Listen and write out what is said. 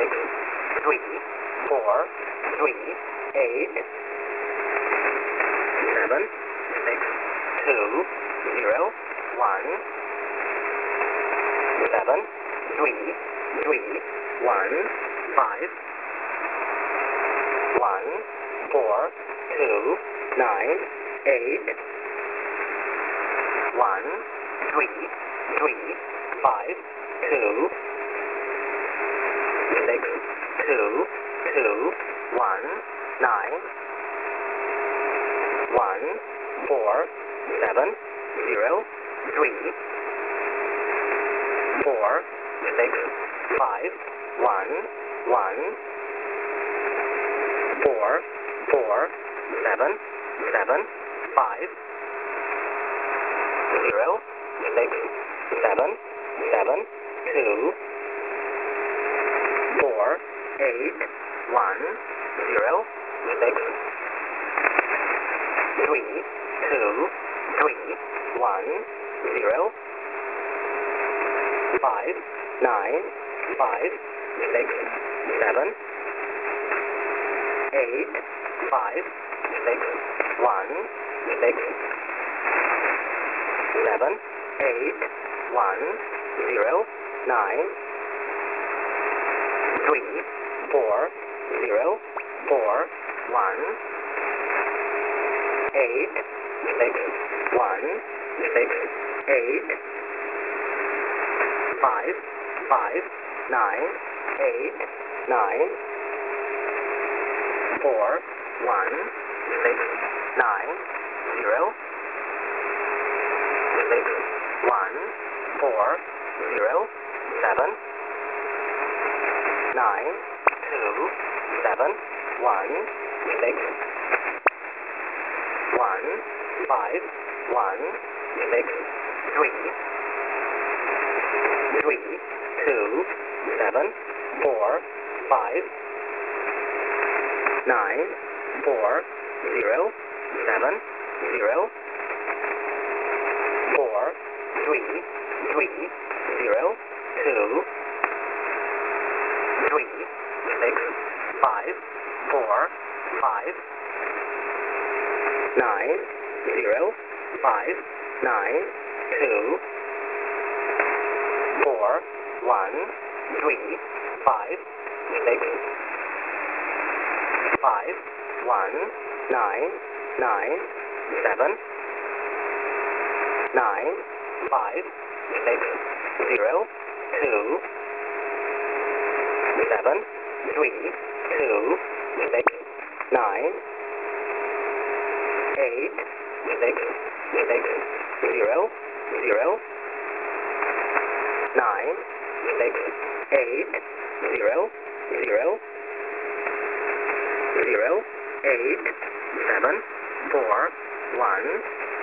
6, 3, 4, 3, 8, 7, 6, 2, 0, 1, 7, 3, 3, 1, 5, 1, 4, 2, 9, 8, 1, 3, 3, 5, 2, 6, 2, 2, 1, 9, 1, 4, 7, 0, 3, 4, 6, 5, 1, 1, 4, 4, 7, 7, 5, 0, 6, 7, 7, 2, 4, 8, 1, 0, 6, 3, 2, 3, 1, 0, 5, 9, 5, 6, 7, 8, 5, 6, 1, 6, 7, 8, 1, 0, 9, 3, 4, 0, 4, 1, 8, 6, 1, 6, 8, 5, 5, 9, 8, 9, 4, 1, 6, 9, 0, 6, 1, 4, 0, 7, 9, 2, 7, 1, 6, 1, 5, 1, 6, 3, 3, 2, 7, 4, 5, 9, 4, 0, 7, 0, 4, 3, 3, 0, 2, 3, 6, 5, 4, 5, 9, 0, 5, 9, 2, 4, 1, 3, 5, 6, 5, 1, 9, 9, 7, 9, 5, 6, 0, 2, 7, 3, 2, 6, 9, 8, 6, 6, 0, 0, 9, 6, 8, 0, 0, 0, 8, 7, 4, 1,